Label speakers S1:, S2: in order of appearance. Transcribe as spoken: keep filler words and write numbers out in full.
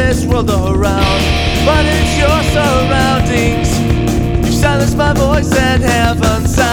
S1: this world around, but it's your surroundings. You silence my voice and heaven sound.